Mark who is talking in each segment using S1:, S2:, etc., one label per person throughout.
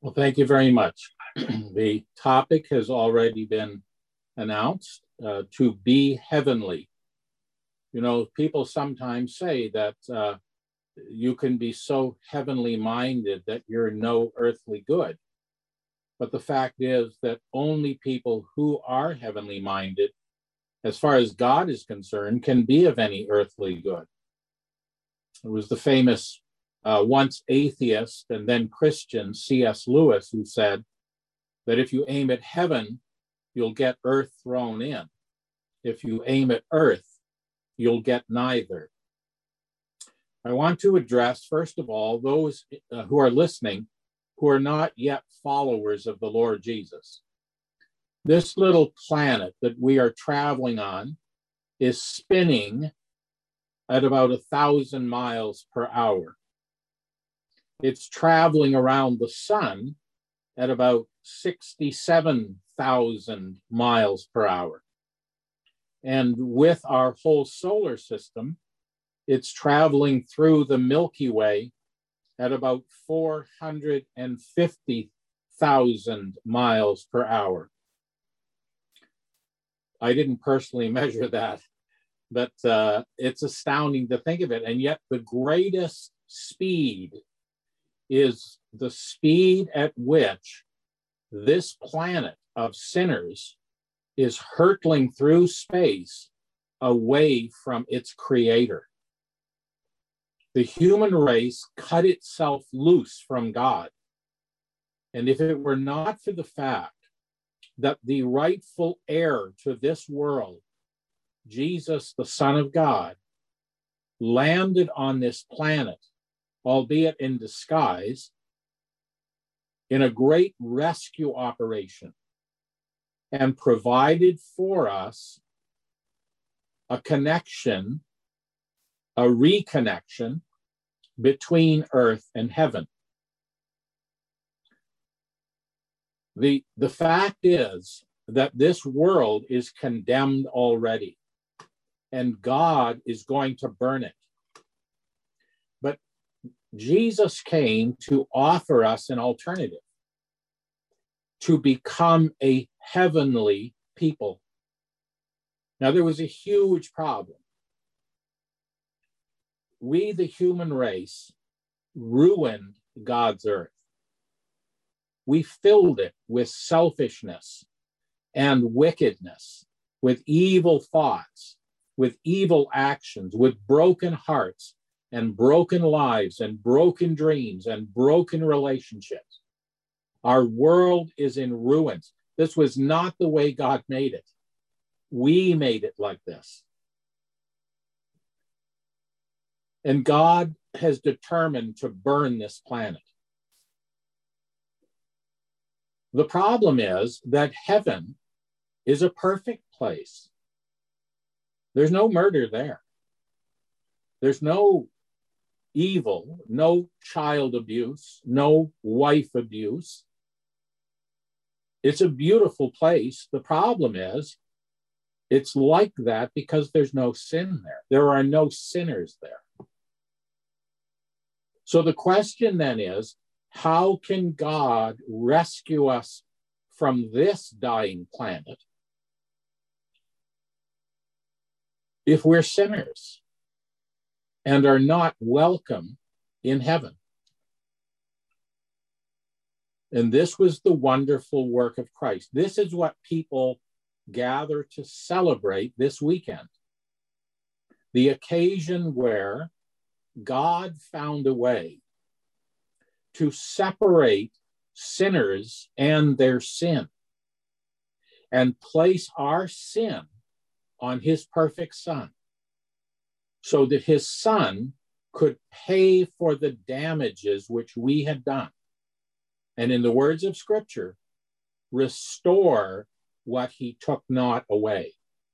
S1: Well, thank you very much. The topic has already been announced, to be heavenly. You know, people sometimes say that you can be so heavenly minded that you're no earthly good. But the fact is that only people who are heavenly minded, as far as God is concerned, can be of any earthly good. It was the famous once atheist and then Christian C.S. Lewis who said that if you aim at heaven, you'll get earth thrown in. If you aim at earth, you'll get neither. I want to address, first of all, those who are listening who are not yet followers of the Lord Jesus. This little planet that we are traveling on is spinning at about 1,000 miles per hour. It's traveling around the sun at about 67,000 miles per hour. And with our whole solar system, it's traveling through the Milky Way at about 450,000 miles per hour. I didn't personally measure that, but it's astounding to think of it. And yet the greatest speed is the speed at which this planet of sinners is hurtling through space away from its creator. The human race cut itself loose from God. And if it were not for the fact that the rightful heir to this world, Jesus, the Son of God, landed on this planet, albeit in disguise, in a great rescue operation, and provided for us a connection, a reconnection between earth and heaven. The fact is that this world is condemned already, and God is going to burn it. But Jesus came to offer us an alternative, to become a heavenly people. Now, there was a huge problem. We, the human race, ruined God's earth. We filled it with selfishness and wickedness, with evil thoughts, with evil actions, with broken hearts and broken lives and broken dreams and broken relationships. Our world is in ruins. This was not the way God made it. We made it like this. And God has determined to burn this planet. The problem is that heaven is a perfect place. There's no murder there. There's no evil, no child abuse, no wife abuse. It's a beautiful place. The problem is, it's like that because there's no sin there. There are no sinners there. So the question then is, how can God rescue us from this dying planet if we're sinners and are not welcome in heaven? And this was the wonderful work of Christ. This is what people gather to celebrate this weekend. The occasion where God found a way to separate sinners and their sin and place our sin on his perfect Son, so that his Son could pay for the damages which we had done. And in the words of Scripture, restore what he took not away.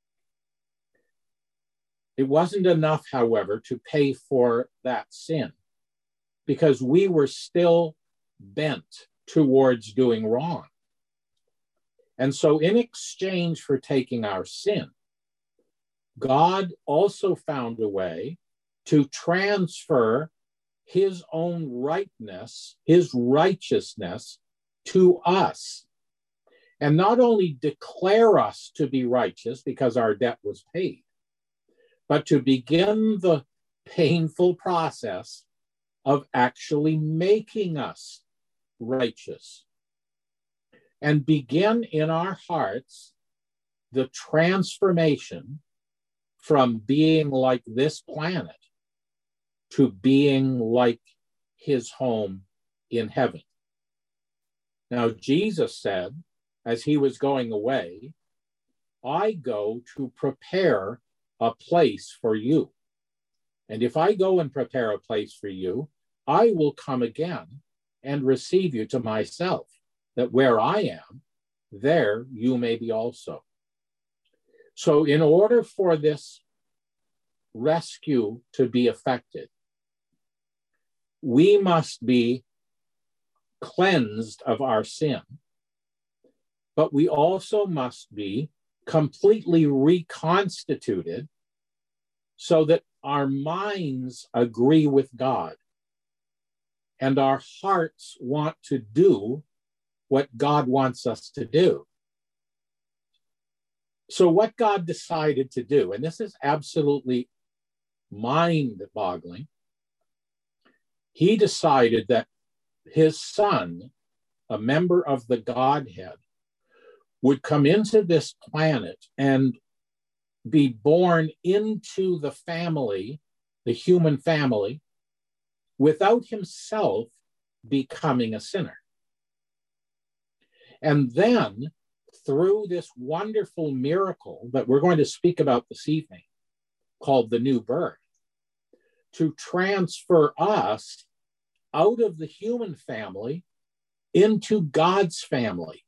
S1: It wasn't enough, however, to pay for that sin, because we were still bent towards doing wrong. And so in exchange for taking our sin, God also found a way to transfer his own rightness, his righteousness, to us, and not only declare us to be righteous because our debt was paid, but to begin the painful process of actually making us righteous and begin in our hearts the transformation from being like this planet to being like his home in heaven. Now, Jesus said, as he was going away, I go to prepare a place for you. And if I go and prepare a place for you, I will come again and receive you to myself, that where I am, there you may be also. So in order for this rescue to be effected, we must be cleansed of our sin, but we also must be completely reconstituted so that our minds agree with God and our hearts want to do what God wants us to do. So what God decided to do, and this is absolutely mind-boggling, he decided that his son, a member of the Godhead, would come into this planet and be born into the family, the human family, without himself becoming a sinner. And then, through this wonderful miracle that we're going to speak about this evening, called the new birth, to transfer us out of the human family into God's family.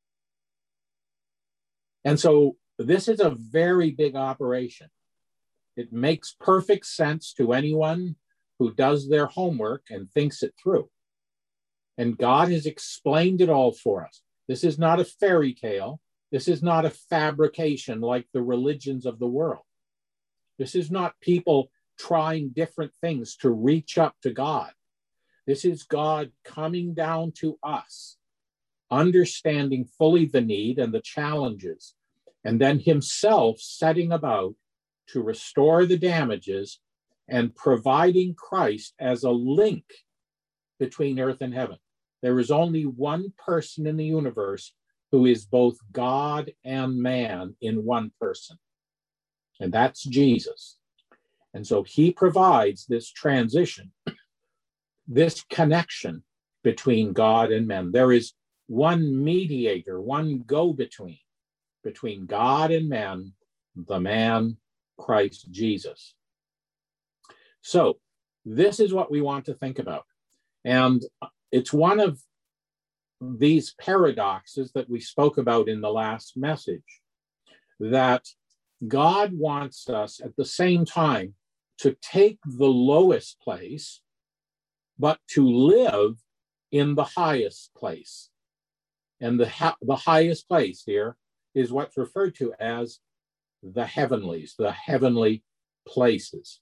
S1: And so this is a very big operation. It makes perfect sense to anyone who does their homework and thinks it through. And God has explained it all for us. This is not a fairy tale. This is not a fabrication like the religions of the world. This is not people trying different things to reach up to God. This is God coming down to us, understanding fully the need and the challenges, and then himself setting about to restore the damages and providing Christ as a link between earth and heaven. There is only one person in the universe who is both God and man in one person, and that's Jesus. And so he provides this transition, this connection between God and men. There is one mediator, one go-between between God and men, the man, Christ Jesus. So this is what we want to think about. And it's one of these paradoxes that we spoke about in the last message, that God wants us at the same time to take the lowest place, but to live in the highest place. And the highest place here is what's referred to as the heavenlies, the heavenly places.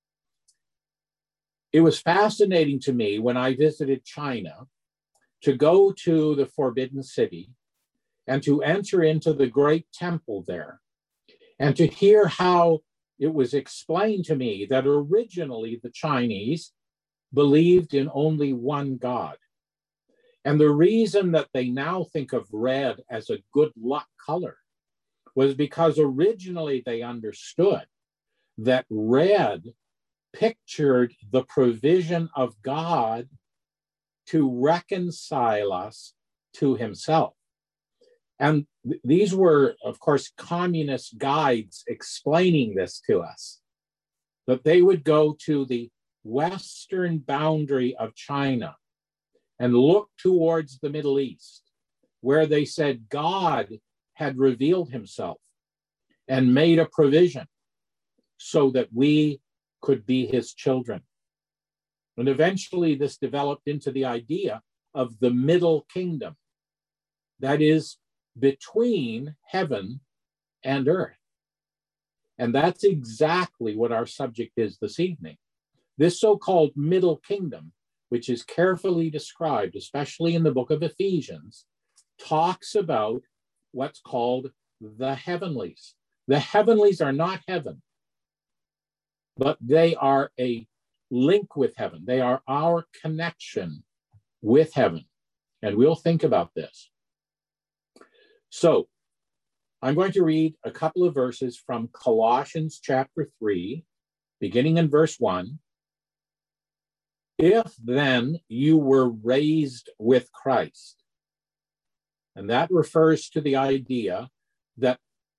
S1: It was fascinating to me when I visited China to go to the Forbidden City and to enter into the great temple there and to hear how it was explained to me that originally the Chinese believed in only one God. And the reason that they now think of red as a good luck color was because originally they understood that red pictured the provision of God to reconcile us to himself. And these were, of course, communist guides explaining this to us, that they would go to the western boundary of China and look towards the Middle East, where they said God had revealed himself and made a provision so that we could be his children. And eventually this developed into the idea of the middle kingdom, that is between heaven and earth. And that's exactly what our subject is this evening. This so-called middle kingdom which is carefully described, especially in the book of Ephesians, talks about what's called the heavenlies. The heavenlies are not heaven, but they are a link with heaven. They are our connection with heaven. And we'll think about this. So I'm going to read a couple of verses from Colossians chapter 3, beginning in verse 1. If then you were raised with Christ, and that refers to the idea that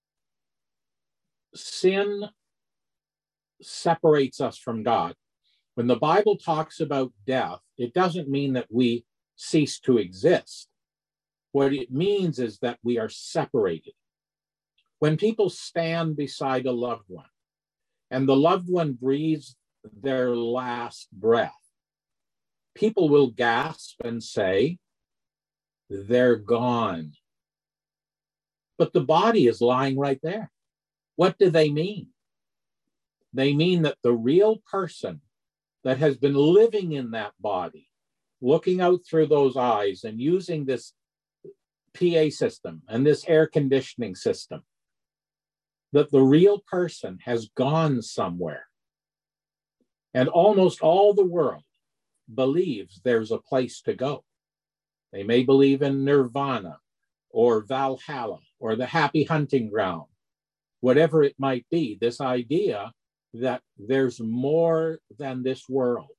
S1: sin separates us from God. When the Bible talks about death, it doesn't mean that we cease to exist. What it means is that we are separated. When people stand beside a loved one and the loved one breathes their last breath, people will gasp and say, they're gone. But the body is lying right there. What do they mean? They mean that the real person that has been living in that body, looking out through those eyes and using this PA system and this air conditioning system, that the real person has gone somewhere. And almost all the world believes there's a place to go. They may believe in nirvana or Valhalla or the happy hunting ground, whatever it might be, this idea that there's more than this world.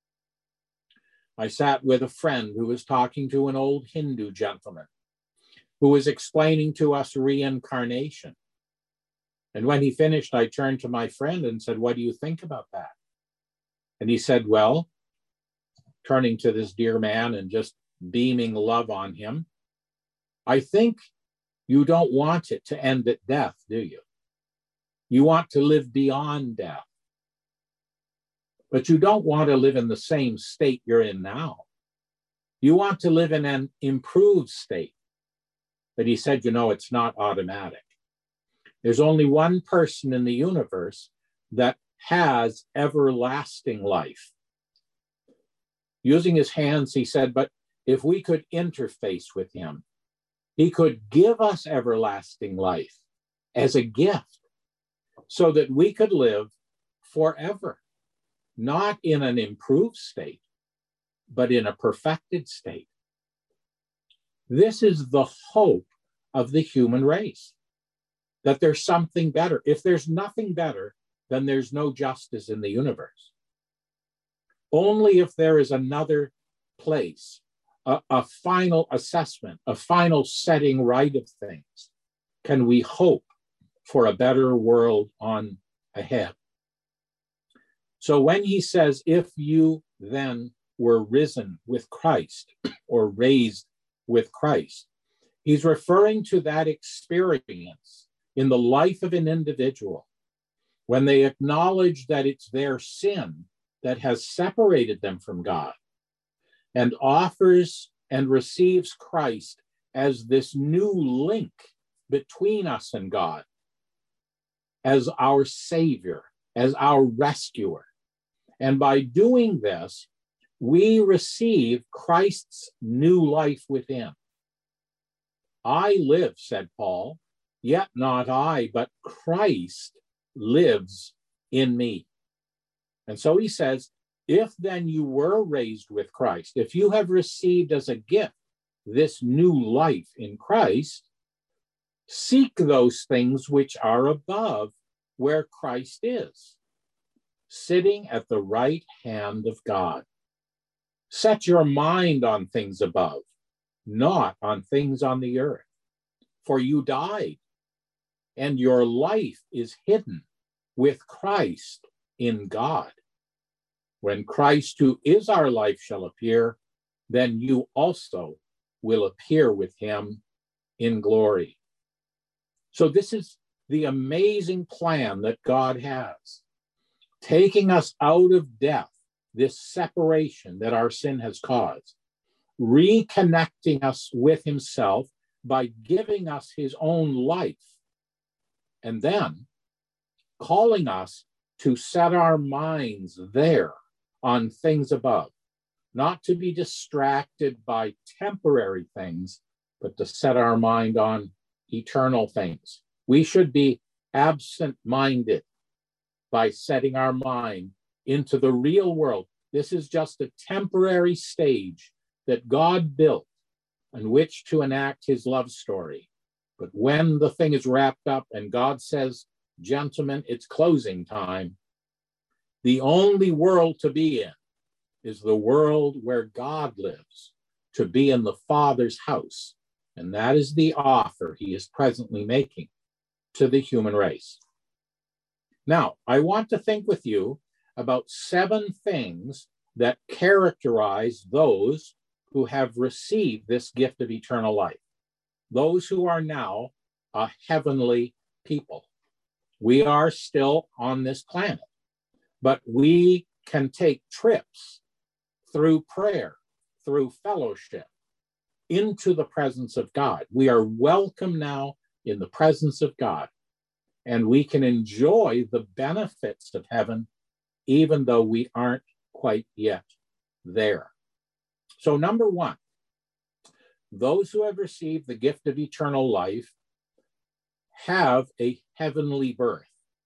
S1: I sat with a friend who was talking to an old Hindu gentleman who was explaining to us reincarnation. And when he finished, I turned to my friend and said, what do you think about that? And he said, well, turning to this dear man and just beaming love on him, I think you don't want it to end at death, do you? You want to live beyond death. But you don't want to live in the same state you're in now. You want to live in an improved state. But he said, you know, it's not automatic. There's only one person in the universe that has everlasting life. Using his hands, he said, but if we could interface with him, he could give us everlasting life as a gift so that we could live forever, not in an improved state, but in a perfected state. This is the hope of the human race, that there's something better. If there's nothing better, then there's no justice in the universe. Only if there is another place, a final assessment, a final setting right of things, can we hope for a better world on ahead. So when he says, if you then were risen with Christ or raised with Christ, he's referring to that experience in the life of an individual when they acknowledge that it's their sin that has separated them from God, and offers and receives Christ as this new link between us and God, as our Savior, as our rescuer. And by doing this, we receive Christ's new life within. I live, said Paul, yet not I, but Christ lives in me. And so he says, if then you were raised with Christ, if you have received as a gift this new life in Christ, seek those things which are above where Christ is, sitting at the right hand of God. Set your mind on things above, not on things on the earth. For you died, and your life is hidden with Christ in God. When Christ, who is our life, shall appear, then you also will appear with him in glory. So this is the amazing plan that God has, taking us out of death, this separation that our sin has caused, reconnecting us with himself by giving us his own life, and then calling us to set our minds there on things above, not to be distracted by temporary things, but to set our mind on eternal things. We should be absent-minded by setting our mind into the real world. This is just a temporary stage that God built on which to enact his love story. But when the thing is wrapped up and God says, gentlemen, it's closing time, the only world to be in is the world where God lives, to be in the Father's house. And that is the offer he is presently making to the human race. Now, I want to think with you about 7 things that characterize those who have received this gift of eternal life, those who are now a heavenly people. We are still on this planet, but we can take trips through prayer, through fellowship, into the presence of God. We are welcome now in the presence of God, and we can enjoy the benefits of heaven, even though we aren't quite yet there. So, number 1, those who have received the gift of eternal life have a heavenly birth.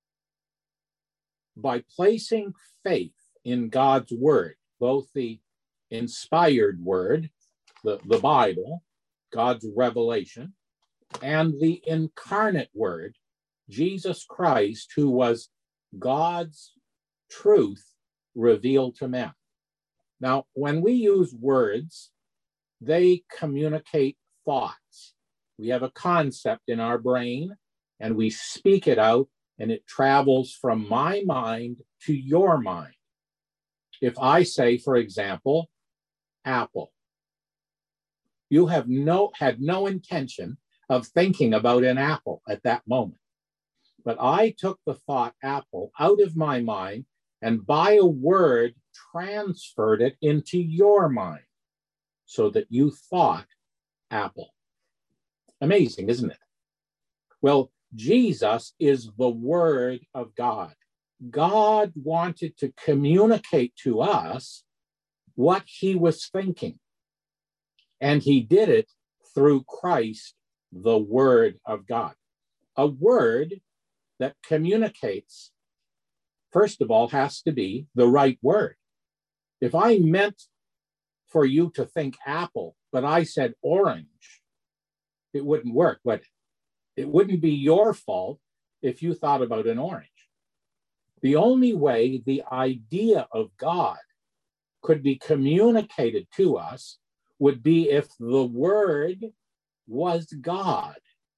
S1: By placing faith in God's word, both the inspired word, the Bible, God's revelation, and the incarnate word, Jesus Christ, who was God's truth revealed to men. Now, when we use words, they communicate thoughts. We have a concept in our brain, and we speak it out, and it travels from my mind to your mind. If I say, for example, apple, you have had no intention of thinking about an apple at that moment. But I took the thought apple out of my mind and by a word transferred it into your mind so that you thought apple. Amazing, isn't it? Well, Jesus is the Word of God. God wanted to communicate to us what he was thinking. And he did it through Christ, the Word of God. A word that communicates, first of all, has to be the right word. If I meant for you to think apple, but I said orange, it wouldn't work, would it? It wouldn't be your fault if you thought about an orange. The only way the idea of God could be communicated to us would be if the Word was God.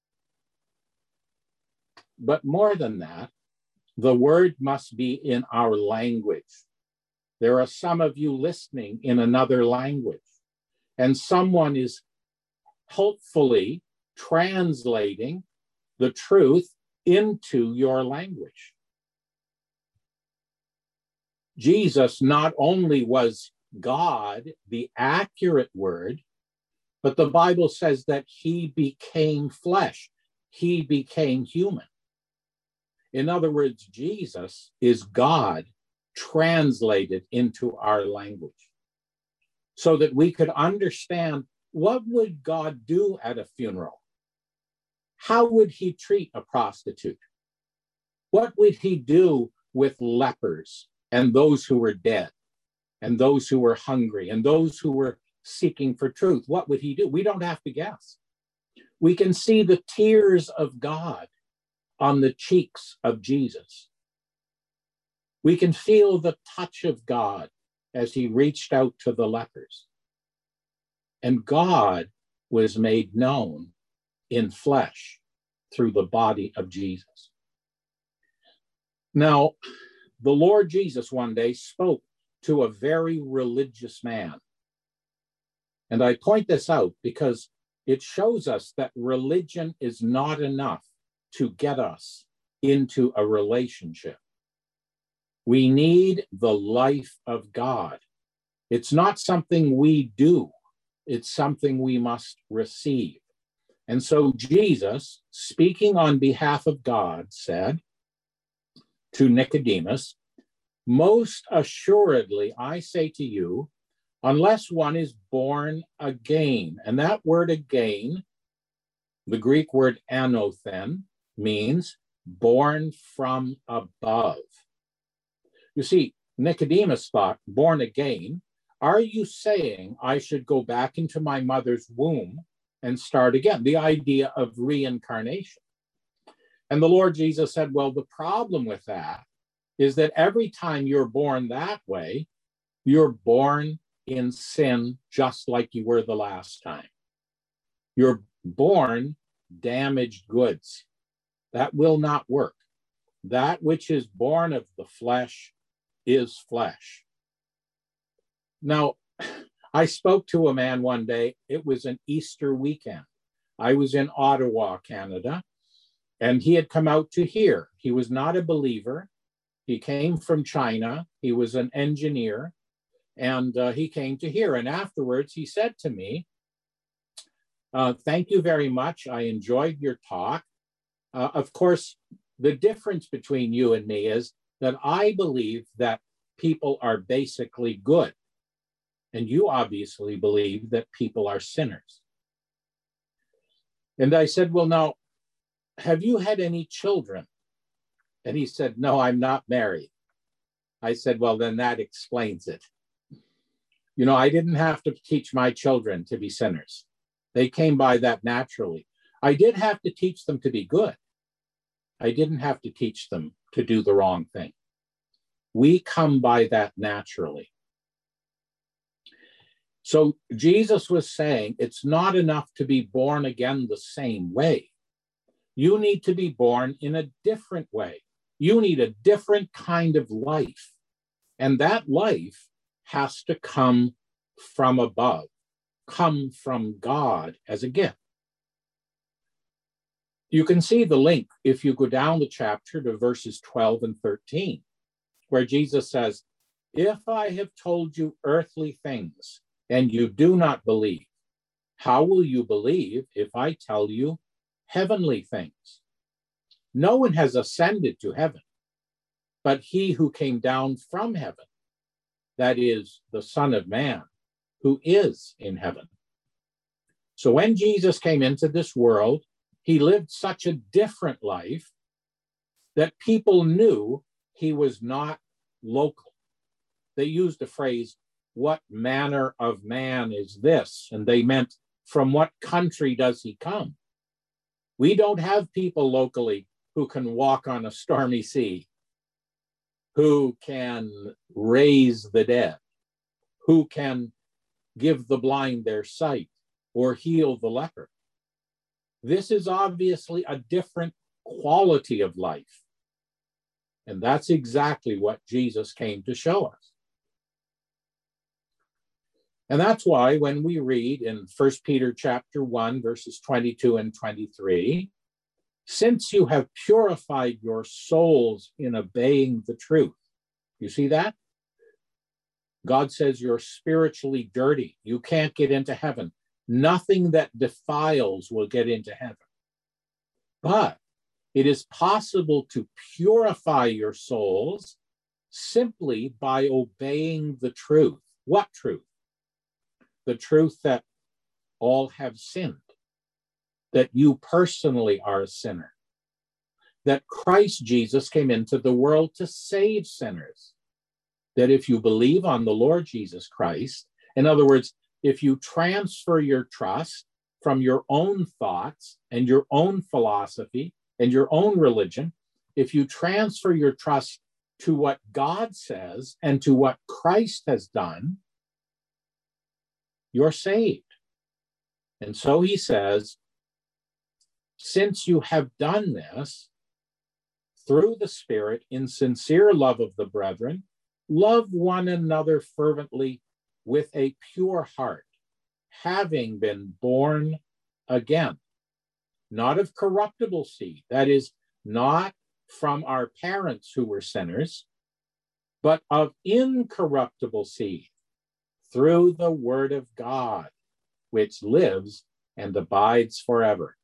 S1: But more than that, the Word must be in our language. There are some of you listening in another language, and someone is helpfully translating the truth into your language. Jesus not only was God, the accurate word, but the Bible says that he became flesh. He became human. In other words, Jesus is God translated into our language so that we could understand what would God do at a funeral? How would he treat a prostitute? What would he do with lepers and those who were dead and those who were hungry and those who were seeking for truth? What would he do? We don't have to guess. We can see the tears of God on the cheeks of Jesus. We can feel the touch of God as he reached out to the lepers. And God was made known in flesh through the body of Jesus. Now, the Lord Jesus one day spoke to a very religious man. And I point this out because it shows us that religion is not enough to get us into a relationship. We need the life of God. It's not something we do. It's something we must receive. And so Jesus, speaking on behalf of God, said to Nicodemus, "Most assuredly, I say to you, unless one is born again. And that word again, the Greek word anothen, means born from above. You see, Nicodemus thought, born again, are you saying I should go back into my mother's womb and start again? The idea of reincarnation. And the Lord Jesus said, well, the problem with that is that every time you're born that way, you're born in sin just like you were the last time. You're born damaged goods. That will not work. That which is born of the flesh is flesh. Now, I spoke to a man one day. It was an Easter weekend. I was in Ottawa, Canada, and he had come out to hear. He was not a believer. He came from China. He was an engineer, and he came to hear. And afterwards, he said to me, thank you very much. I enjoyed your talk. Of course, the difference between you and me is that I believe that people are basically good. And you obviously believe that people are sinners. And I said, well, now, have you had any children? And he said, no, I'm not married. I said, well, then that explains it. You know, I didn't have to teach my children to be sinners. They came by that naturally. I did have to teach them to be good. I didn't have to teach them to do the wrong thing. We come by that naturally. So Jesus was saying it's not enough to be born again the same way. You need to be born in a different way. You need a different kind of life. And that life has to come from above, come from God as a gift. You can see the link if you go down the chapter to verses 12 and 13, where Jesus says, if I have told you earthly things and you do not believe, how will you believe if I tell you heavenly things? No one has ascended to heaven, but he who came down from heaven, that is the Son of Man, who is in heaven. So when Jesus came into this world, he lived such a different life that people knew he was not local. They used the phrase, what manner of man is this? And they meant, from what country does he come? We don't have people locally who can walk on a stormy sea, who can raise the dead, who can give the blind their sight or heal the leper. This is obviously a different quality of life. And that's exactly what Jesus came to show us. And that's why when we read in 1 Peter chapter 1, verses 22 and 23, since you have purified your souls in obeying the truth. You see that? God says you're spiritually dirty. You can't get into heaven. Nothing that defiles will get into heaven. But it is possible to purify your souls simply by obeying the truth. What truth? The truth that all have sinned, that you personally are a sinner, that Christ Jesus came into the world to save sinners, that if you believe on the Lord Jesus Christ, in other words, if you transfer your trust from your own thoughts and your own philosophy and your own religion, if you transfer your trust to what God says and to what Christ has done, you're saved. And so he says, since you have done this through the Spirit in sincere love of the brethren, love one another fervently with a pure heart, having been born again, not of corruptible seed, that is, not from our parents who were sinners, but of incorruptible seed, through the word of God, which lives and abides forever.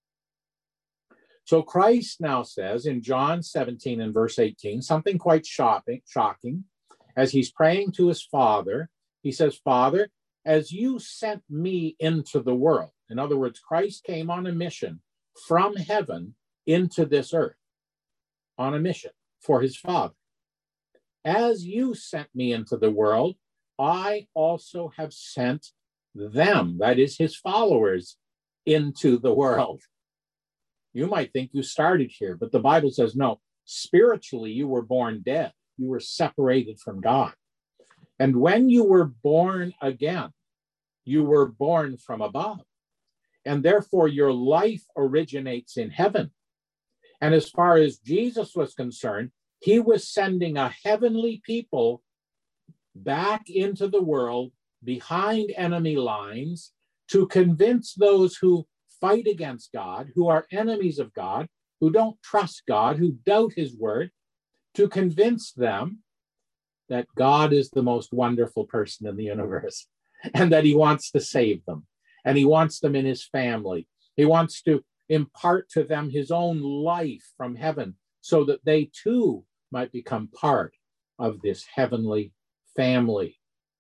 S1: So Christ now says in John 17 and verse 18, something quite shocking, as he's praying to his Father, He says, Father, as you sent me into the world, in other words, Christ came on a mission from heaven into this earth, on a mission for his Father. As you sent me into the world, I also have sent them, that is his followers, into the world. You might think you started here, but the Bible says, no, spiritually you were born dead. You were separated from God. And when you were born again, you were born from above. And therefore your life originates in heaven. And as far as Jesus was concerned, he was sending a heavenly people back into the world behind enemy lines to convince those who fight against God, who are enemies of God, who don't trust God, who doubt his word, to convince them that God is the most wonderful person in the universe and that he wants to save them and he wants them in his family. He wants to impart to them his own life from heaven so that they too might become part of this heavenly family.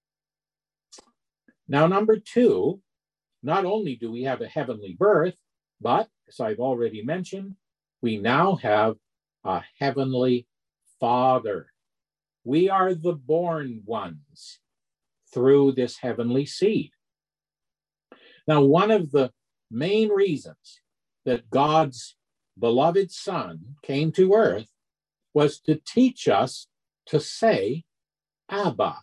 S1: Now, number two, not only do we have a heavenly birth, but as I've already mentioned, we now have a heavenly Father. We are the born ones through this heavenly seed. Now, one of the main reasons that God's beloved Son came to earth was to teach us to say, Abba.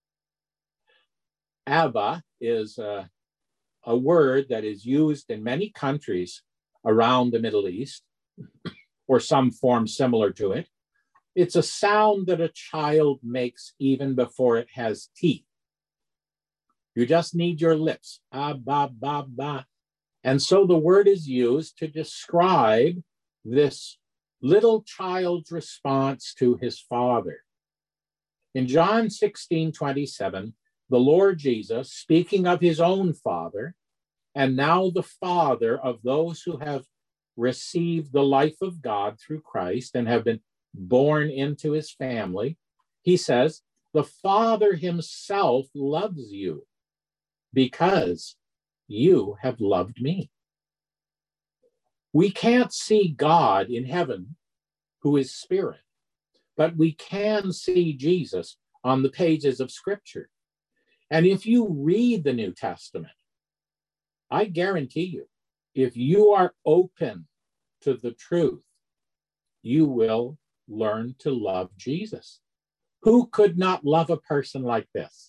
S1: Abba is a word that is used in many countries around the Middle East, or some form similar to it. It's a sound that a child makes even before it has teeth. You just need your lips. Abba, ba, ba. And so the word is used to describe this little child's response to his father. In John 16:27, the Lord Jesus, speaking of his own Father, and now the Father of those who have received the life of God through Christ and have been born into his family, he says, the Father himself loves you because you have loved me. We can't see God in heaven, who is spirit, but we can see Jesus on the pages of Scripture. And if you read the New Testament, I guarantee you, if you are open to the truth, you will learn to love Jesus. Who could not love a person like this?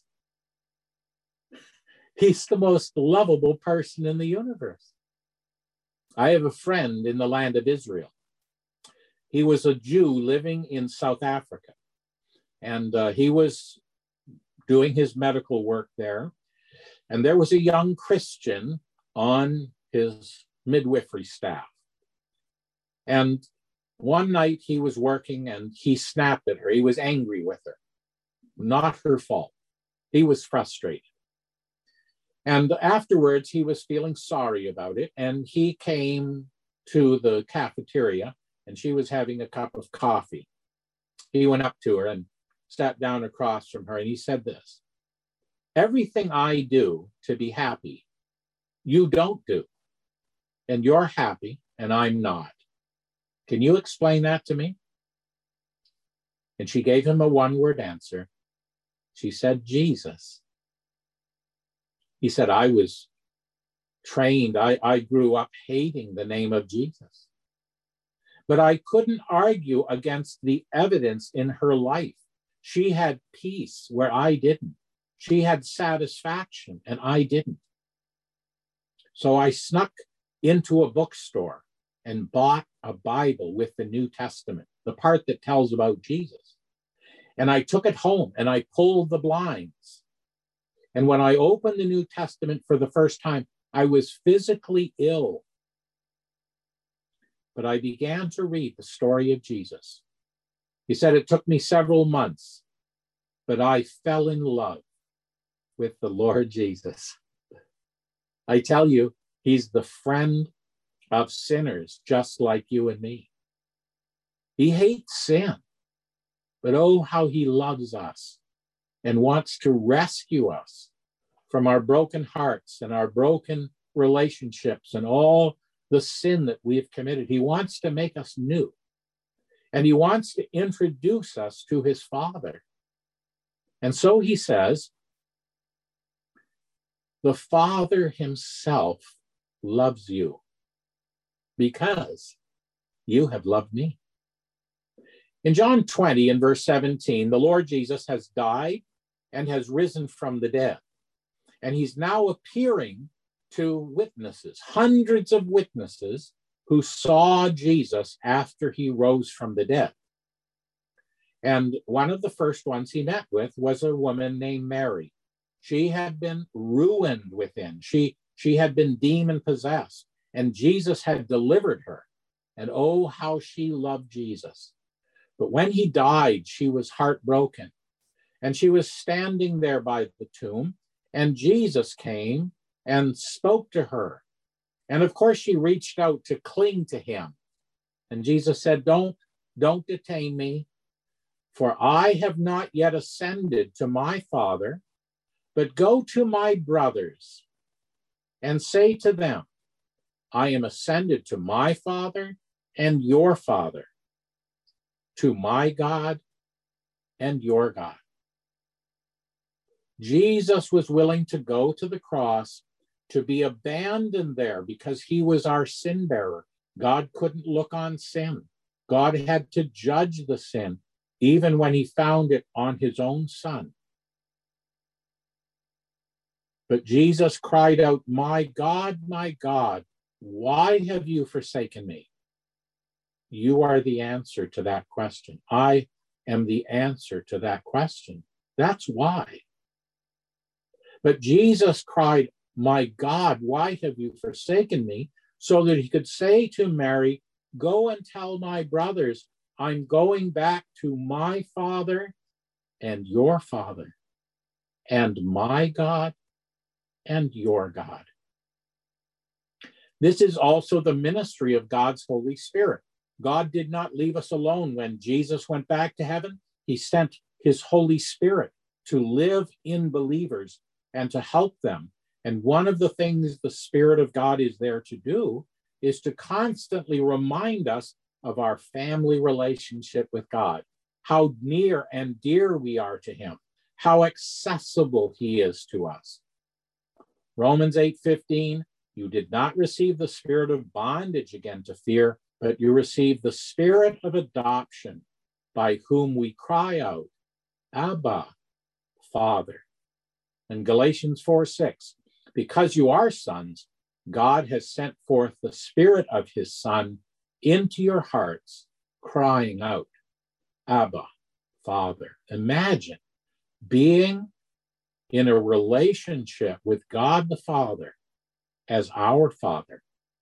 S1: He's the most lovable person in the universe. I have a friend in the land of Israel. He was a Jew living in South Africa, and he was doing his medical work there. And there was a young Christian on his midwifery staff. And one night he was working and he snapped at her. He was angry with her. Not her fault. He was frustrated. And afterwards he was feeling sorry about it. And he came to the cafeteria and she was having a cup of coffee. He went up to her and sat down across from her and he said this: everything I do to be happy, you don't do. And you're happy and I'm not. Can you explain that to me? And she gave him a one-word answer. She said, Jesus. He said, I was trained. I grew up hating the name of Jesus. But I couldn't argue against the evidence in her life. She had peace where I didn't. She had satisfaction and I didn't. So I snuck into a bookstore and bought a Bible with the New Testament, the part that tells about Jesus. And I took it home and I pulled the blinds. And when I opened the New Testament for the first time, I was physically ill. But I began to read the story of Jesus. He said it took me several months, but I fell in love with the Lord Jesus. I tell you, he's the friend of sinners just like you and me. He hates sin, but oh, how he loves us and wants to rescue us from our broken hearts and our broken relationships and all the sin that we have committed. He wants to make us new. And he wants to introduce us to his Father. And so he says, the Father himself loves you because you have loved me. In John 20, in verse 17, the Lord Jesus has died and has risen from the dead. And he's now appearing to witnesses, hundreds of witnesses who saw Jesus after he rose from the dead. And one of the first ones he met with was a woman named Mary. She had been ruined within. She had been demon possessed, and Jesus had delivered her. And oh, how she loved Jesus. But when he died, she was heartbroken. And she was standing there by the tomb, and Jesus came and spoke to her. And of course, she reached out to cling to him. And Jesus said, don't detain me, for I have not yet ascended to my Father, but go to my brothers and say to them, I am ascended to my Father and your Father, to my God and your God. Jesus was willing to go to the cross, to be abandoned there because he was our sin bearer. God couldn't look on sin. God had to judge the sin, even when he found it on his own Son. But Jesus cried out, my God, why have you forsaken me? You are the answer to that question. I am the answer to that question. That's why. But Jesus cried, my God, why have you forsaken me? So that he could say to Mary, go and tell my brothers, I'm going back to my Father and your Father, and my God and your God. This is also the ministry of God's Holy Spirit. God did not leave us alone when Jesus went back to heaven. He sent his Holy Spirit to live in believers and to help them. And one of the things the Spirit of God is there to do is to constantly remind us of our family relationship with God, how near and dear we are to him, how accessible he is to us. Romans 8:15, you did not receive the spirit of bondage again to fear, but you received the spirit of adoption, by whom we cry out, Abba, Father. And Galatians 4:6, because you are sons, God has sent forth the Spirit of his Son into your hearts, crying out, Abba, Father. Imagine being in a relationship with God the Father as our Father.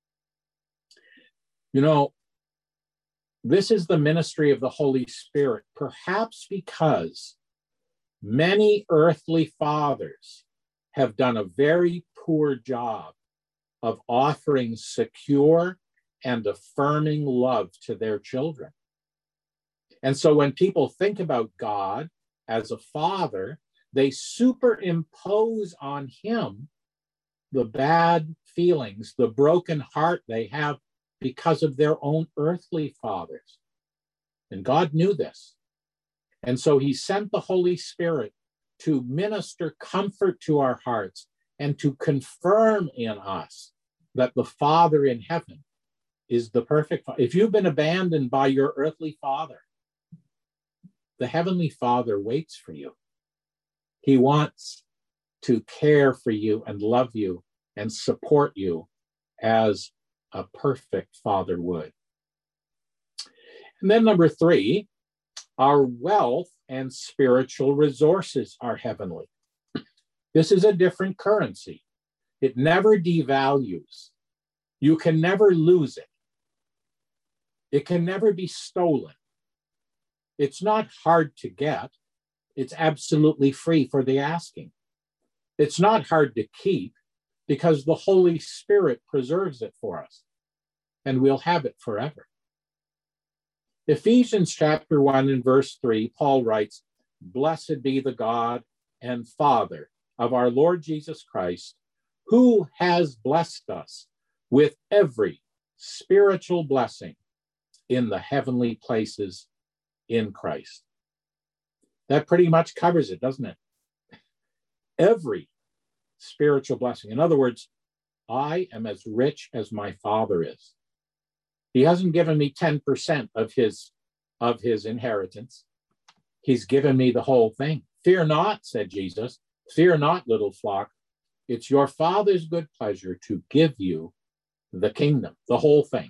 S1: You know, this is the ministry of the Holy Spirit, perhaps because many earthly fathers have done a very poor job of offering secure and affirming love to their children. And so when people think about God as a father, they superimpose on him the bad feelings, the broken heart they have because of their own earthly fathers. And God knew this. And so he sent the Holy Spirit to minister comfort to our hearts and to confirm in us that the Father in heaven is the perfect Father. If you've been abandoned by your earthly father, the Heavenly Father waits for you. He wants to care for you and love you and support you as a perfect Father would. And then number 3, our wealth and spiritual resources are heavenly. This is a different currency. It never devalues. You can never lose it. It can never be stolen. It's not hard to get. It's absolutely free for the asking. It's not hard to keep because the Holy Spirit preserves it for us, and we'll have it forever. Ephesians chapter 1 and verse 3, Paul writes, "Blessed be the God and Father of our Lord Jesus Christ, who has blessed us with every spiritual blessing in the heavenly places in Christ. That pretty much covers it, doesn't it? Every spiritual blessing. In other words, I am as rich as my Father is. He hasn't given me 10% of his inheritance. He's given me the whole thing. Fear not, said Jesus. Fear not, little flock. It's your Father's good pleasure to give you the kingdom, the whole thing.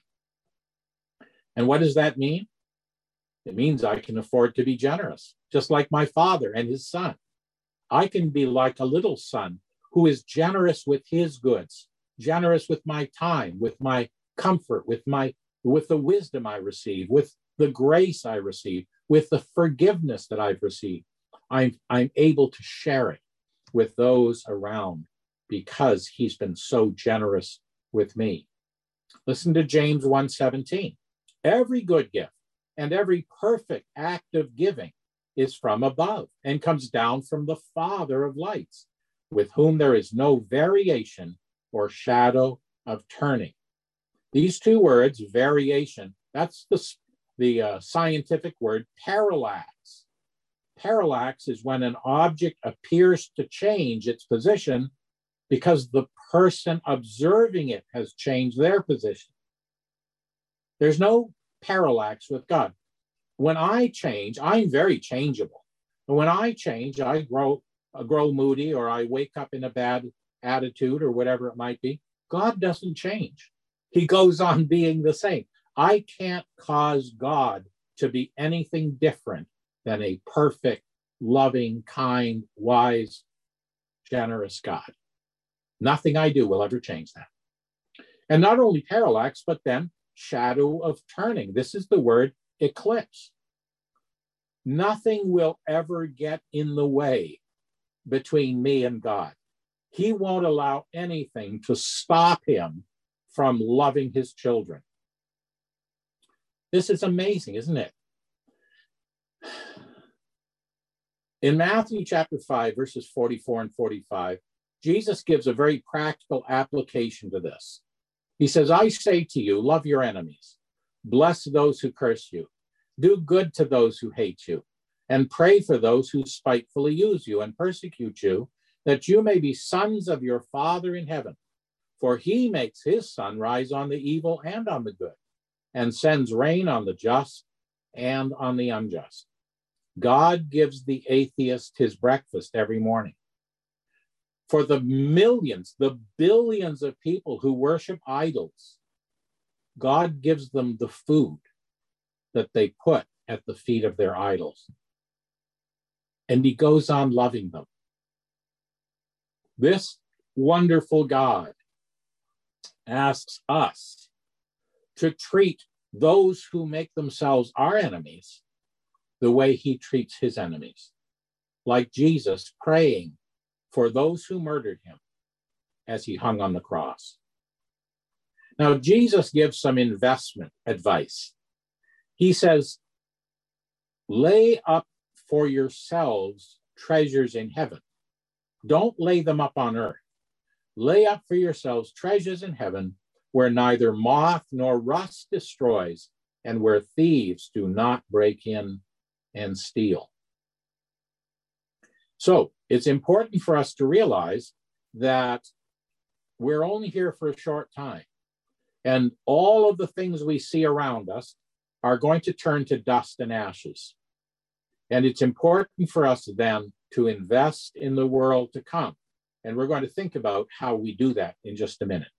S1: And what does that mean? It means I can afford to be generous, just like my Father and his Son. I can be like a little son who is generous with his goods, generous with my time, with my comfort, with the wisdom I receive, with the grace I receive, with the forgiveness that I've received. I'm able to share it with those around because he's been so generous with me. Listen to James 1:17. Every good gift and every perfect act of giving is from above and comes down from the Father of lights, with whom there is no variation or shadow of turning. These two words, variation, that's the scientific word parallax. Parallax is when an object appears to change its position because the person observing it has changed their position. There's no parallax with God. When I change, I'm very changeable. And when I change, I grow moody, or I wake up in a bad attitude, or whatever it might be. God doesn't change. He goes on being the same. I can't cause God to be anything different than a perfect, loving, kind, wise, generous God. Nothing I do will ever change that. And not only parallax, but then shadow of turning. This is the word eclipse. Nothing will ever get in the way between me and God. He won't allow anything to stop him from loving his children. This is amazing, isn't it? In Matthew chapter 5, verses 44 and 45, Jesus gives a very practical application to this. He says, I say to you, love your enemies, bless those who curse you, do good to those who hate you, and pray for those who spitefully use you and persecute you, that you may be sons of your Father in heaven. For he makes his sun rise on the evil and on the good, and sends rain on the just and on the unjust. God gives the atheist his breakfast every morning. For the millions, the billions of people who worship idols, God gives them the food that they put at the feet of their idols. And he goes on loving them. This wonderful God asks us to treat those who make themselves our enemies the way he treats his enemies, like Jesus praying for those who murdered him as he hung on the cross. Now, Jesus gives some investment advice. He says, lay up for yourselves treasures in heaven. Don't lay them up on earth. Lay up for yourselves treasures in heaven, where neither moth nor rust destroys, and where thieves do not break in and steal. So it's important for us to realize that we're only here for a short time, and all of the things we see around us are going to turn to dust and ashes. And it's important for us then to invest in the world to come. And we're going to think about how we do that in just a minute.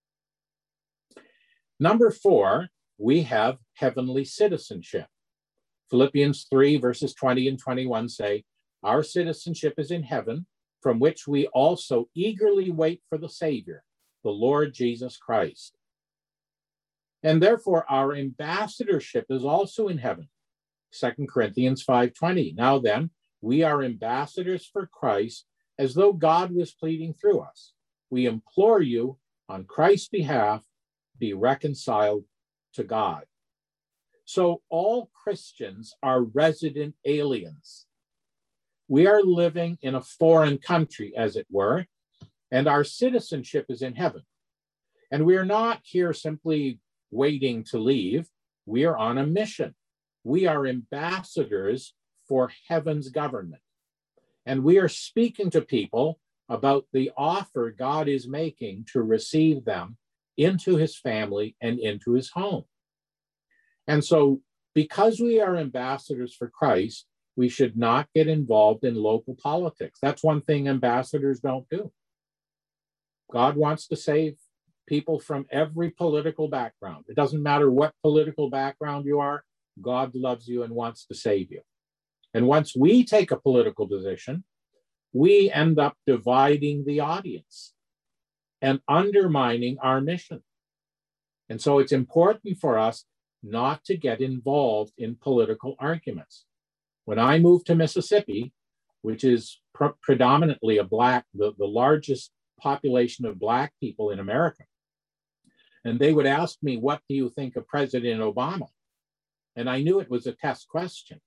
S1: Number 4, we have heavenly citizenship. Philippians 3, verses 20 and 21 say, our citizenship is in heaven, from which we also eagerly wait for the Savior, the Lord Jesus Christ. And therefore, our ambassadorship is also in heaven. 2 Corinthians 5:20. Now then, we are ambassadors for Christ, as though God was pleading through us. We implore you, on Christ's behalf, be reconciled to God. So all Christians are resident aliens. We are living in a foreign country, as it were, and our citizenship is in heaven. And we are not here simply waiting to leave. We are on a mission. We are ambassadors for heaven's government. And we are speaking to people about the offer God is making to receive them into his family and into his home. And so, because we are ambassadors for Christ, we should not get involved in local politics. That's one thing ambassadors don't do. God wants to save people from every political background. It doesn't matter what political background you are, God loves you and wants to save you. And once we take a political position, we end up dividing the audience and undermining our mission. And so it's important for us not to get involved in political arguments. When I moved to Mississippi, which is predominantly the largest population of Black people in America, and they would ask me, what do you think of President Obama? And I knew it was a test question.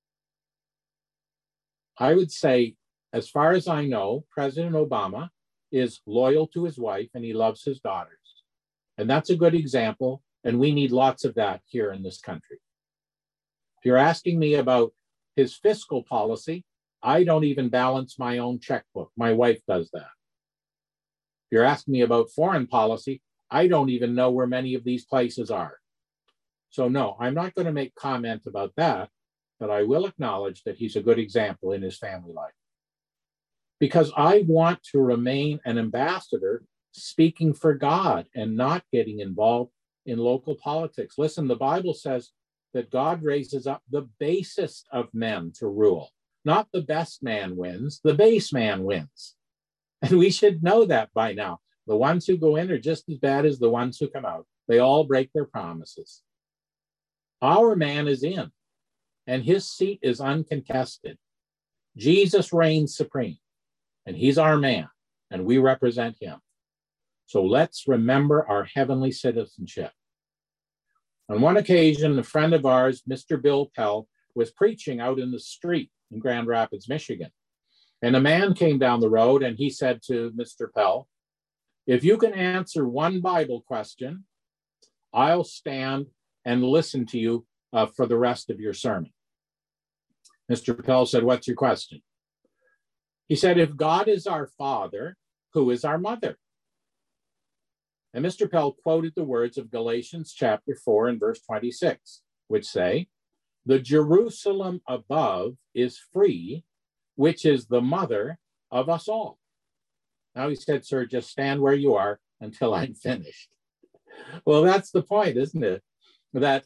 S1: I would say, as far as I know, President Obama is loyal to his wife and he loves his daughters. And that's a good example. And we need lots of that here in this country. If you're asking me about his fiscal policy, I don't even balance my own checkbook. My wife does that. If you're asking me about foreign policy, I don't even know where many of these places are. So no, I'm not going to make comment about that, but I will acknowledge that he's a good example in his family life. Because I want to remain an ambassador speaking for God and not getting involved in local politics. Listen, the Bible says that God raises up the basest of men to rule. Not the best man wins, the base man wins. And we should know that by now. The ones who go in are just as bad as the ones who come out. They all break their promises. Our man is in, and his seat is uncontested. Jesus reigns supreme, and he's our man, and we represent him. So let's remember our heavenly citizenship. On one occasion, a friend of ours, Mr. Bill Pell, was preaching out in the street in Grand Rapids, Michigan. And a man came down the road and he said to Mr. Pell, if you can answer one Bible question, I'll stand and listen to you for the rest of your sermon. Mr. Pell said, what's your question? He said, if God is our father, who is our mother? And Mr. Pell quoted the words of Galatians chapter 4 and verse 26, which say, the Jerusalem above is free, which is the mother of us all. Now he said, sir, just stand where you are until I'm finished. Well, that's the point, isn't it? That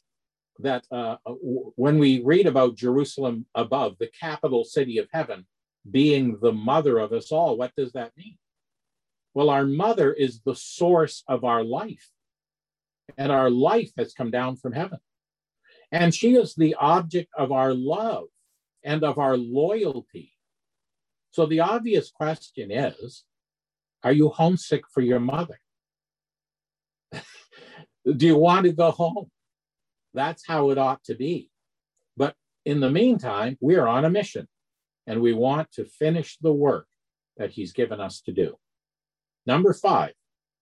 S1: when we read about Jerusalem above, the capital city of heaven, being the mother of us all, what does that mean? Well, our mother is the source of our life, and our life has come down from heaven. And she is the object of our love and of our loyalty. So the obvious question is, are you homesick for your mother? Do you want to go home? That's how it ought to be. But in the meantime, we are on a mission, and we want to finish the work that he's given us to do. Number 5,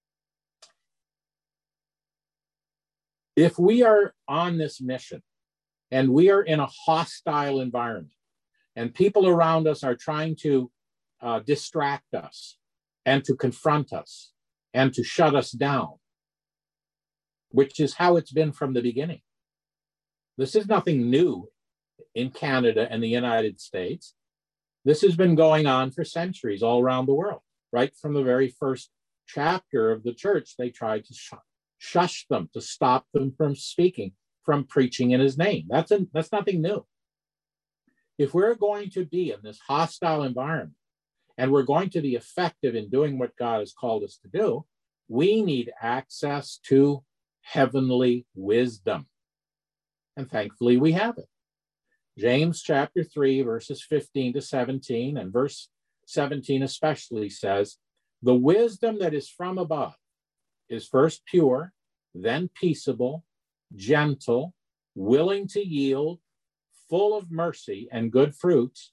S1: if we are on this mission and we are in a hostile environment and people around us are trying to distract us and to confront us and to shut us down, which is how it's been from the beginning. This is nothing new in Canada and the United States. This has been going on for centuries all around the world. Right from the very first chapter of the church, they tried to shush them, to stop them from speaking, from preaching in his name. That's nothing new. If we're going to be in this hostile environment and we're going to be effective in doing what God has called us to do, we need access to heavenly wisdom. And thankfully, we have it. James chapter 3, verses 15 to 17, and verse 17 especially says, the wisdom that is from above is first pure, then peaceable, gentle, willing to yield, full of mercy and good fruits,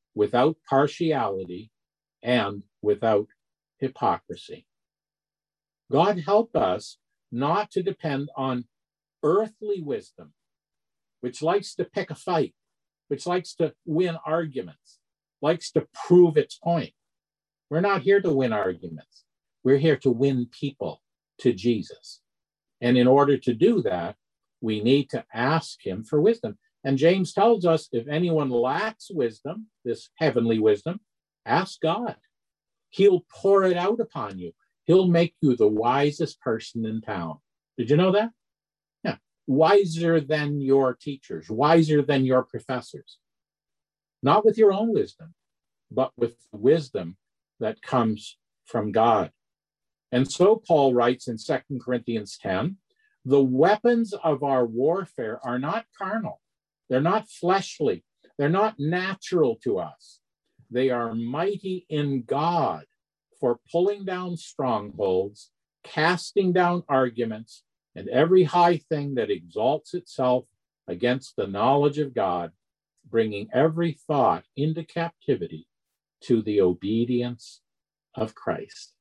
S1: without partiality, and without hypocrisy. God help us not to depend on earthly wisdom, which likes to pick a fight, which likes to win arguments, likes to prove its point. We're not here to win arguments. We're here to win people to Jesus. And in order to do that, we need to ask him for wisdom. And James tells us if anyone lacks wisdom, this heavenly wisdom, ask God. He'll pour it out upon you. He'll make you the wisest person in town. Did you know that? Yeah. Wiser than your teachers, wiser than your professors. Not with your own wisdom, but with the wisdom that comes from God. And so Paul writes in 2 Corinthians 10, the weapons of our warfare are not carnal. They're not fleshly. They're not natural to us. They are mighty in God for pulling down strongholds, casting down arguments, and every high thing that exalts itself against the knowledge of God, bringing every thought into captivity to the obedience of Christ.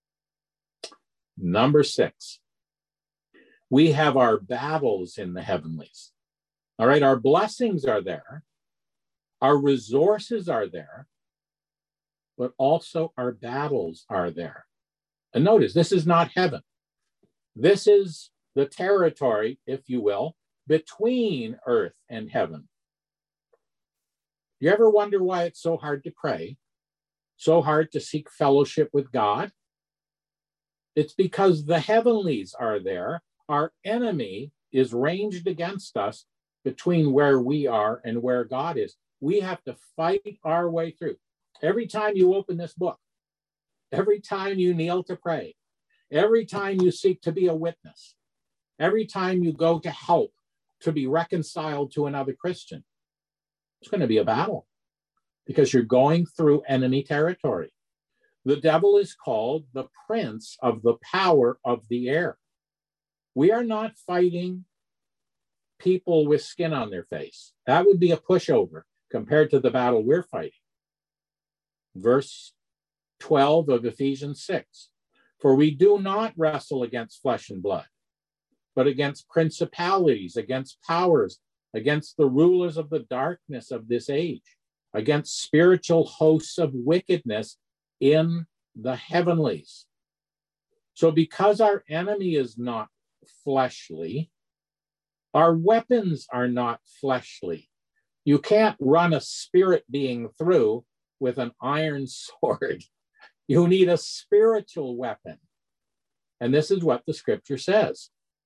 S1: Number 6, we have our battles in the heavenlies. All right, our blessings are there, our resources are there, but also our battles are there. And notice, this is not heaven. This is the territory, if you will, between earth and heaven. You ever wonder why it's so hard to pray, so hard to seek fellowship with God? It's because the heavenlies are there. Our enemy is ranged against us between where we are and where God is. We have to fight our way through. Every time you open this book, every time you kneel to pray, every time you seek to be a witness, every time you go to help to be reconciled to another Christian, it's going to be a battle because you're going through enemy territory. The devil is called the prince of the power of the air. We are not fighting people with skin on their face. That would be a pushover compared to the battle we're fighting. Verse 12 of Ephesians 6, for we do not wrestle against flesh and blood, but against principalities, against powers, against the rulers of the darkness of this age, against spiritual hosts of wickedness in the heavenlies. So because our enemy is not fleshly, our weapons are not fleshly. You can't run a spirit being through with an iron sword. You need a spiritual weapon. And this is what the scripture says,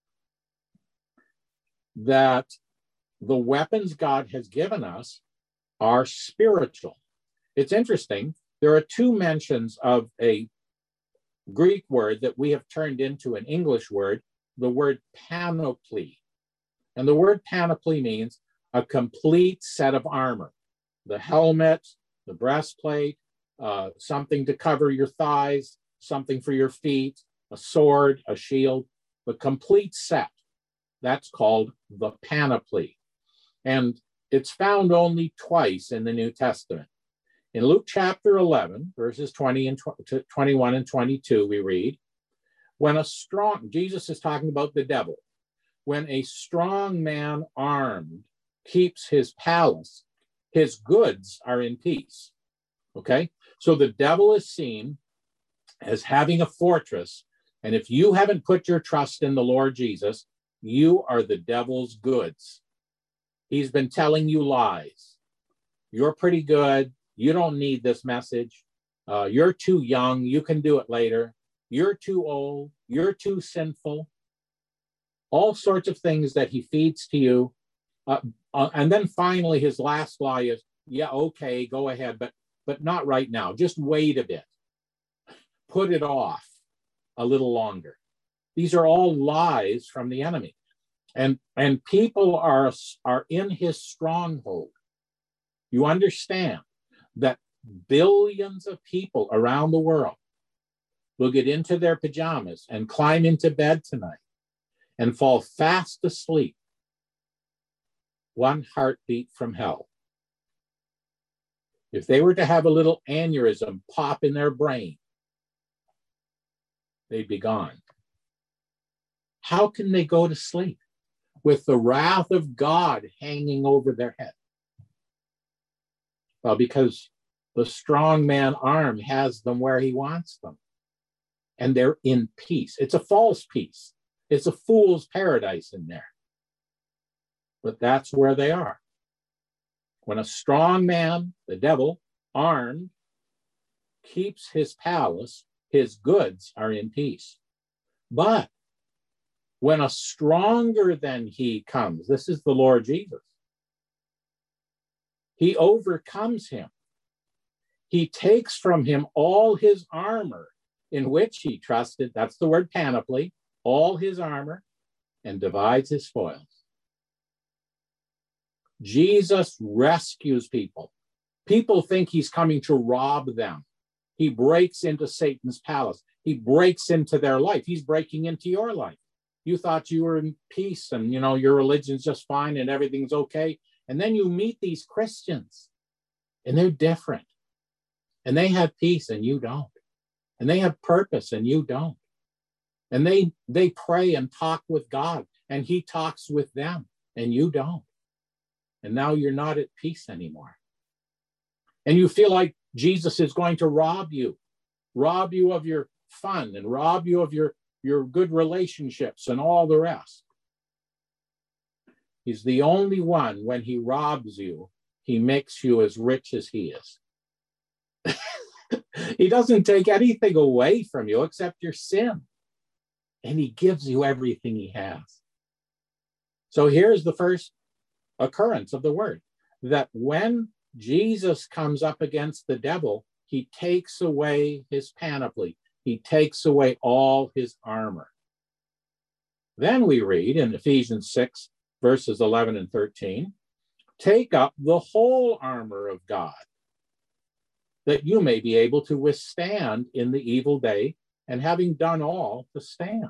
S1: that the weapons God has given us are spiritual. It's interesting. There are 2 mentions of a Greek word that we have turned into an English word, the word panoply. And the word panoply means a complete set of armor. The helmet, the breastplate, something to cover your thighs, something for your feet, a sword, a shield, the complete set. That's called the panoply. And it's found only twice in the New Testament. In Luke chapter 11, verses 21 and 22, we read, Jesus is talking about the devil. When a strong man armed keeps his palace, his goods are in peace. Okay? So the devil is seen as having a fortress. And if you haven't put your trust in the Lord Jesus, you are the devil's goods. He's been telling you lies. You're pretty good. You don't need this message. You're too young. You can do it later. You're too old. You're too sinful. All sorts of things that he feeds to you. And then finally, his last lie is, yeah, okay, go ahead, but not right now. Just wait a bit. Put it off a little longer. These are all lies from the enemy. And people are in his stronghold. You understand that billions of people around the world will get into their pajamas and climb into bed tonight and fall fast asleep, one heartbeat from hell. If they were to have a little aneurysm pop in their brain, they'd be gone. How can they go to sleep with the wrath of God hanging over their head? Well, because the strong man arm has them where he wants them, and they're in peace. It's a false peace. It's a fool's paradise in there. But that's where they are. When a strong man, the devil, armed, keeps his palace, his goods are in peace. But when a stronger than he comes, this is the Lord Jesus, he overcomes him. He takes from him all his armor in which he trusted, that's the word panoply, all his armor, and divides his spoils. Jesus rescues people. People think he's coming to rob them. He breaks into Satan's palace. He breaks into their life. He's breaking into your life. You thought you were in peace and, your religion's just fine and everything's okay. And then you meet these Christians and they're different. And they have peace and you don't. And they have purpose and you don't. And they pray and talk with God and he talks with them and you don't. And now you're not at peace anymore. And you feel like Jesus is going to rob you of your fun and rob you of your good relationships and all the rest. He's the only one, when he robs you, he makes you as rich as he is. He doesn't take anything away from you except your sin. And he gives you everything he has. So here's the first occurrence of the word, that when Jesus comes up against the devil, he takes away his panoply. He takes away all his armor. Then we read in Ephesians 6, verses 11 and 13, take up the whole armor of God, that you may be able to withstand in the evil day, and having done all, to stand.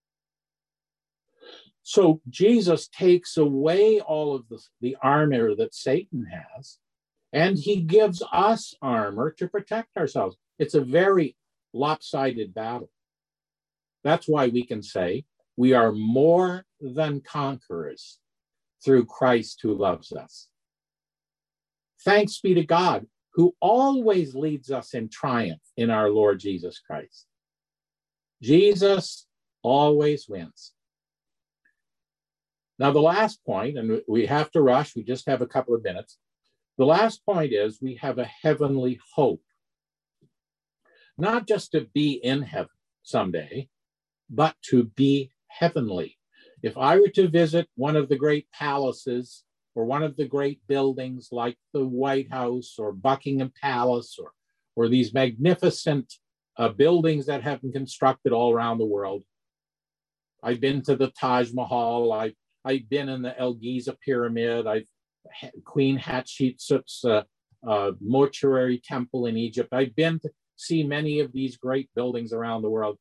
S1: So Jesus takes away all of the armor that Satan has, and he gives us armor to protect ourselves. It's a very lopsided battle. That's why we can say we are more than conquerors through Christ who loves us. Thanks be to God, who always leads us in triumph in our Lord Jesus Christ. Jesus always wins. Now, the last point, and we have to rush, we just have a couple of minutes. The last point is we have a heavenly hope. Not just to be in heaven someday, but to be heavenly. If I were to visit one of the great palaces or one of the great buildings like the White House or Buckingham Palace or these magnificent buildings that have been constructed all around the world, I've been to the Taj Mahal, I've been in the El Giza Pyramid, Queen Hatshepsut's mortuary temple in Egypt. I've been to see many of these great buildings around the world.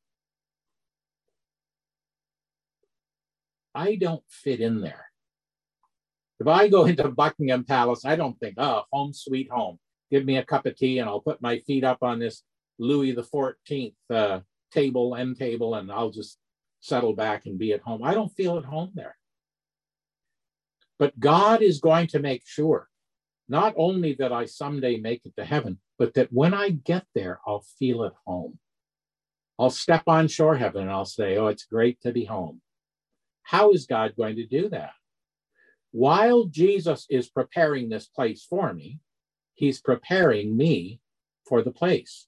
S1: I don't fit in there. If I go into Buckingham Palace, I don't think, home sweet home. Give me a cup of tea and I'll put my feet up on this Louis XIV end table and I'll just settle back and be at home. I don't feel at home there. But God is going to make sure, not only that I someday make it to heaven, but that when I get there, I'll feel at home. I'll step on shore heaven and I'll say, oh, it's great to be home. How is God going to do that? While Jesus is preparing this place for me, he's preparing me for the place.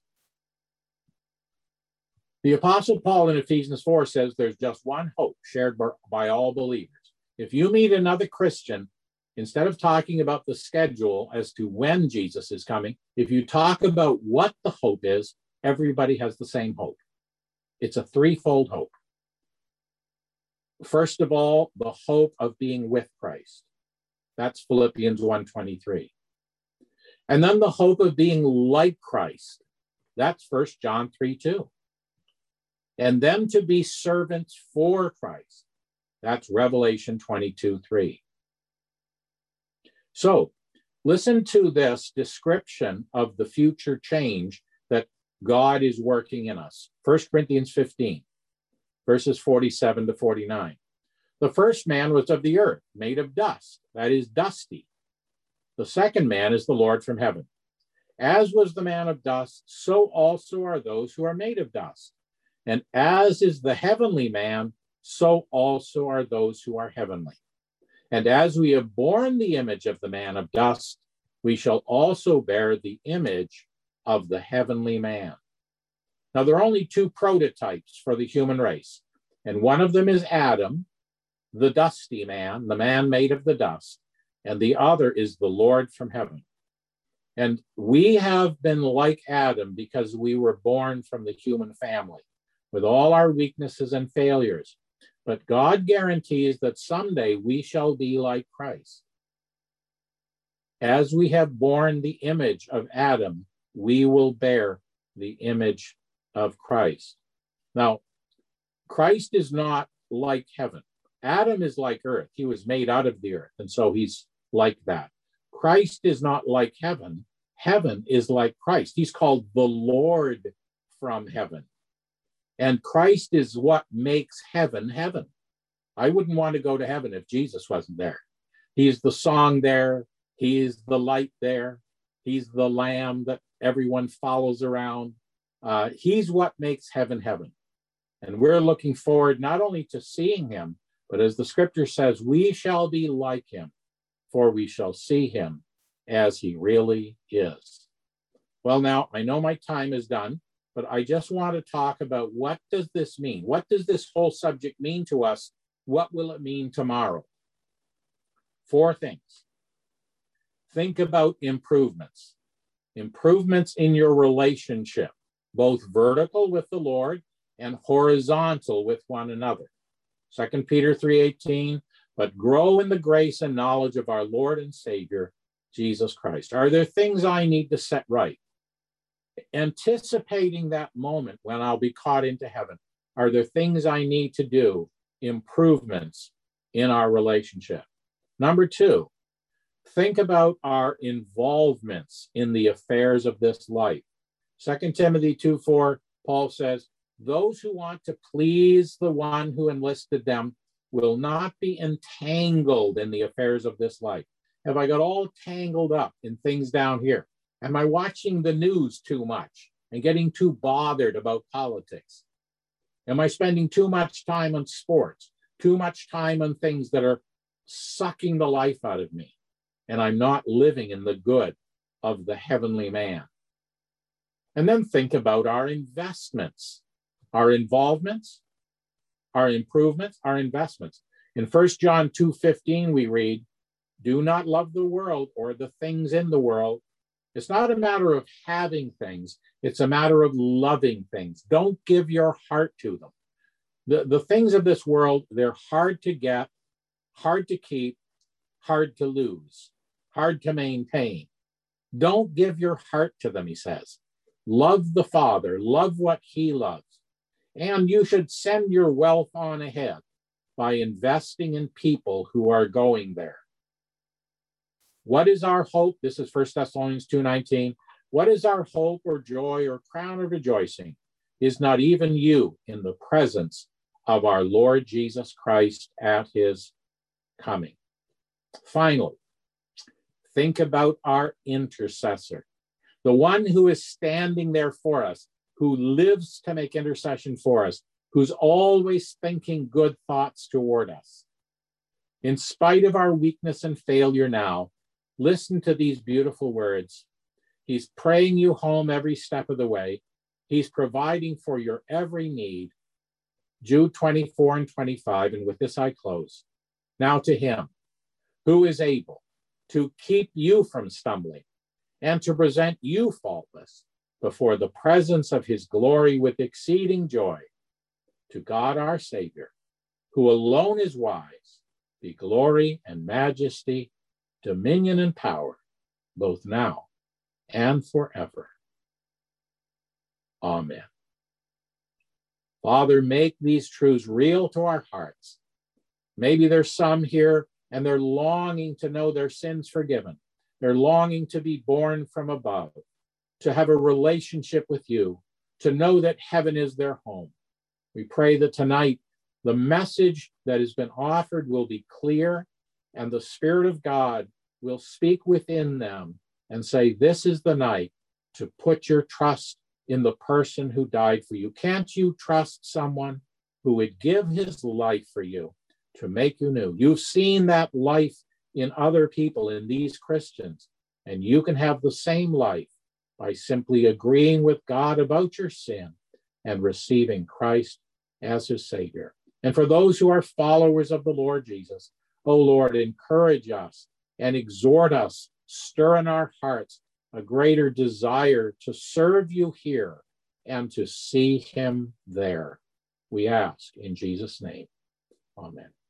S1: The Apostle Paul in Ephesians 4 says there's just one hope shared by all believers. If you meet another Christian, instead of talking about the schedule as to when Jesus is coming, if you talk about what the hope is, everybody has the same hope. It's a threefold hope. First of all, the hope of being with Christ. That's Philippians 1:23. And then the hope of being like Christ. That's 1 John 3:2. And then to be servants for Christ. That's Revelation 22:3. So Listen to this description of the future change that God is working in us. 1 Corinthians 15, verses 47 to 49. The first man was of the earth, made of dust, that is, dusty. The second man is the Lord from heaven. As was the man of dust, so also are those who are made of dust. And as is the heavenly man, so also are those who are heavenly. And as we have borne the image of the man of dust, we shall also bear the image of the heavenly man. Now, there are only two prototypes for the human race, and one of them is Adam, the dusty man, the man made of the dust, and the other is the Lord from heaven. And we have been like Adam because we were born from the human family with all our weaknesses and failures. But God guarantees that someday we shall be like Christ. As we have borne the image of Adam, we will bear the image of Christ. Now, Christ is not like heaven. Adam is like earth. He was made out of the earth, and so he's like that. Christ is not like heaven. Heaven is like Christ. He's called the Lord from heaven. And Christ is what makes heaven heaven. I wouldn't want to go to heaven if Jesus wasn't there. He's the song there. He is the light there. He's the lamb that everyone follows around. He's what makes heaven heaven. And we're looking forward not only to seeing him, but as the scripture says, we shall be like him, for we shall see him as he really is. Well, now, I know my time is done, but I just want to talk about what does this mean? What does this whole subject mean to us? What will it mean tomorrow? 4 things. Think about improvements. Improvements in your relationship, both vertical with the Lord and horizontal with one another. 2 Peter 3:18, but grow in the grace and knowledge of our Lord and Savior, Jesus Christ. Are there things I need to set right? Anticipating that moment when I'll be caught into heaven, are there things I need to do, improvements in our relationship? Number 2, think about our involvements in the affairs of this life. 2 Timothy 2:4, Paul says, those who want to please the one who enlisted them will not be entangled in the affairs of this life. Have I got all tangled up in things down here? Am I watching the news too much and getting too bothered about politics? Am I spending too much time on sports, too much time on things that are sucking the life out of me, and I'm not living in the good of the heavenly man? And then think about our investments, our involvements, our improvements, our investments. In 1 John 2:15, we read, do not love the world or the things in the world. It's not a matter of having things. It's a matter of loving things. Don't give your heart to them. The things of this world, they're hard to get, hard to keep, hard to lose, hard to maintain. Don't give your heart to them, he says. Love the Father, love what he loves. And you should send your wealth on ahead by investing in people who are going there. What is our hope? This is 1 Thessalonians 2:19. What is our hope or joy or crown of rejoicing? Is not even you in the presence of our Lord Jesus Christ at his coming? Finally, think about our intercessor, the one who is standing there for us, who lives to make intercession for us, who's always thinking good thoughts toward us. In spite of our weakness and failure now, listen to these beautiful words. He's praying you home every step of the way. He's providing for your every need. Jude 24:25, and with this I close. Now to him who is able to keep you from stumbling and to present you faultless before the presence of his glory with exceeding joy. To God our Savior, who alone is wise, be glory and majesty, dominion and power, both now and forever. Amen. Father, make these truths real to our hearts. Maybe there's some here and they're longing to know their sins forgiven. They're longing to be born from above, to have a relationship with you, to know that heaven is their home. We pray that tonight the message that has been offered will be clear, and the Spirit of God will speak within them and say, this is the night to put your trust in the person who died for you. Can't you trust someone who would give his life for you to make you new? You've seen that life in other people, in these Christians, and you can have the same life by simply agreeing with God about your sin and receiving Christ as his Savior. And for those who are followers of the Lord Jesus, oh Lord, encourage us and exhort us, stir in our hearts a greater desire to serve you here and to see him there. We ask in Jesus' name. Amen.